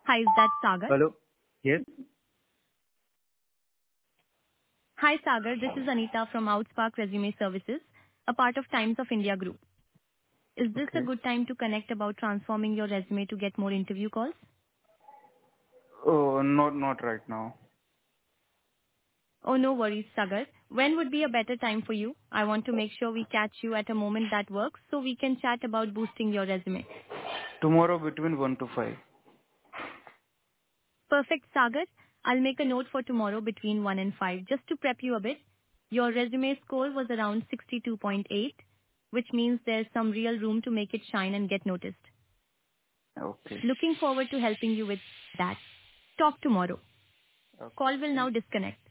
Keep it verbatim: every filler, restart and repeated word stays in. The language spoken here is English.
Hi, is that Sagar? Hello. Yes. Hi, Sagar. This is Anita from Outspark Resume Services, a part of Times of India Group. Is this a Okay. good time to connect about transforming your resume to get more interview calls? Oh, not not right now. Oh, no worries, Sagar. When would be a better time for you? I want to make sure we catch you at a moment that works so we can chat about boosting your resume. Tomorrow between one to five. Perfect, Sagar. I'll make a note for tomorrow between one and five. Just to prep you a bit, your resume score was around sixty-two point eight, which means there's some real room to make it shine and get noticed. Okay. Looking forward to helping you with that. Talk tomorrow. Okay. Call will Thank now disconnect.